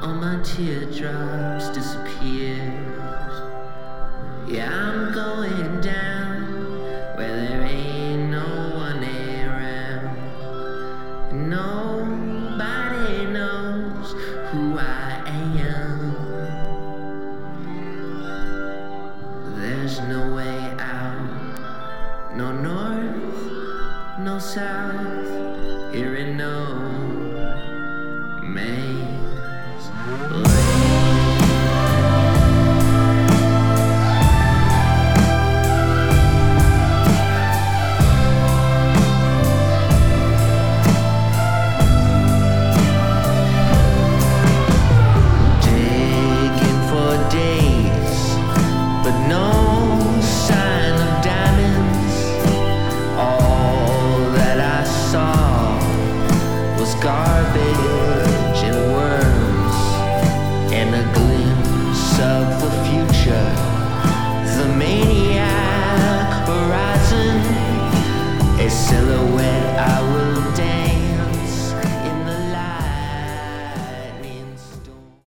all my teardrops disappeared. Yeah, I'm going down where there ain't no one around. Nobody knows who I am. There's no way out, no north, no south, here in no maze.